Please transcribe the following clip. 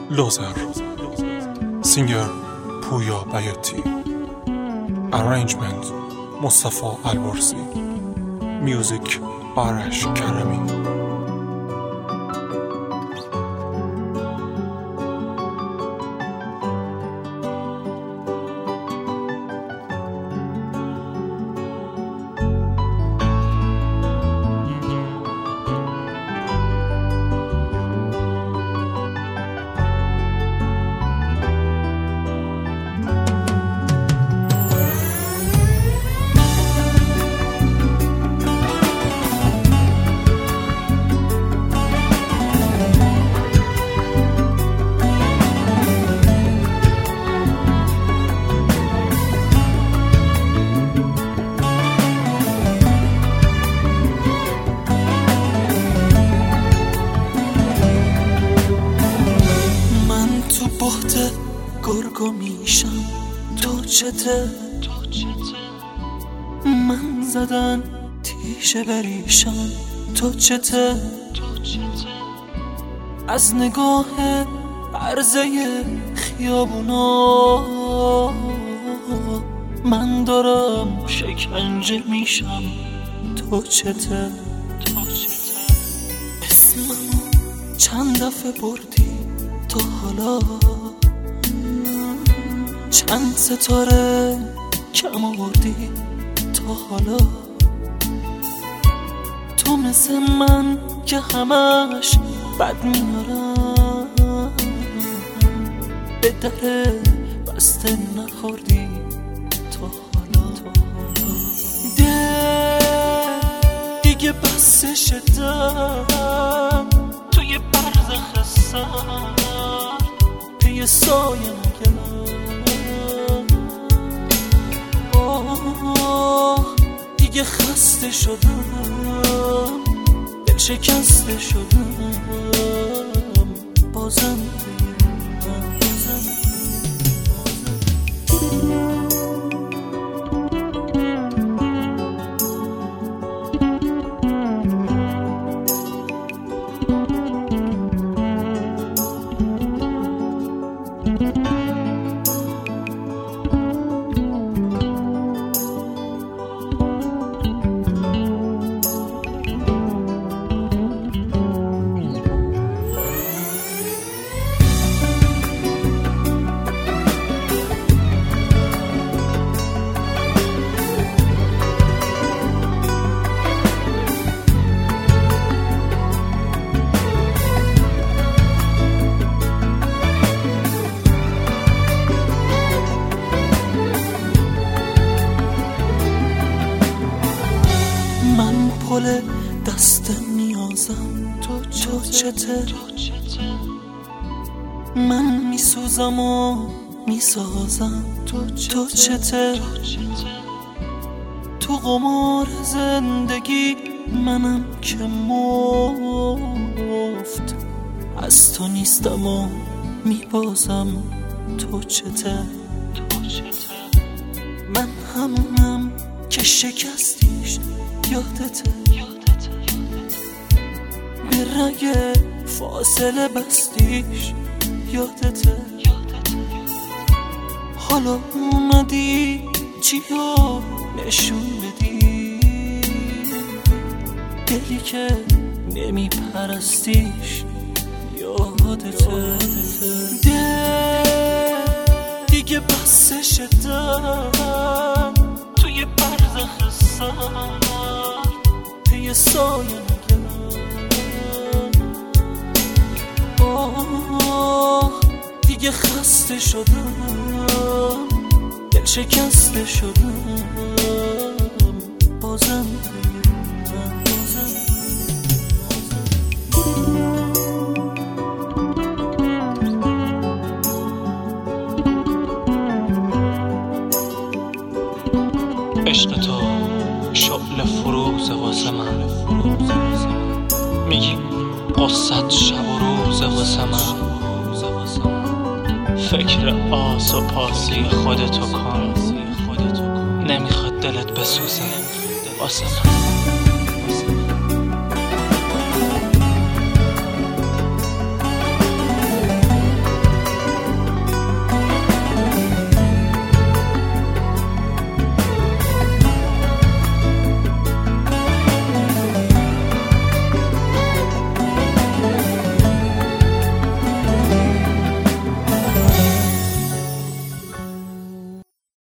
لوزر. سینگر پویا بیاتی. ارنجمنت مصطفی البرزی. میوزیک آرش کرمی. گرگو میشم تو چته، من زدن تیشه بریشم تو چته، از نگاه عرضه خیابونا من دارم شکنجه میشم تو چته، اسممو چند دفعه بردی تو حالا، چند ستاره کم آوردی تا حالا، تو مثل من که همش بد میارم، به در بسته نخوردی تا حالا، دیگه بسه شدم توی برزخ سر پی سایه نگرم، دیگه خسته شدم دل شکسته شدم بازم پل دست نیازم تو چته، من میسوزم و میسازم تو چته، تو قمار زندگی منم که مفت از تو نیستم و میبازم تو چته، من همونم که شکستیش یادته، به رگ فاصله بستیش یادته، حالا اومدی چیا نشون بدی، دلی که نمی پرستیش یادته، دیگه بسه شدم توی برزخ سر پی سایه نگرم، دیگه خسته شدم دل شکسته شدم بازم عشق تو شعله فروز واسه من، میگی قصت شب و روز واسه من، فکر آس و پاسی خودتو کن، نمیخواد دلت بسوزه واسه من.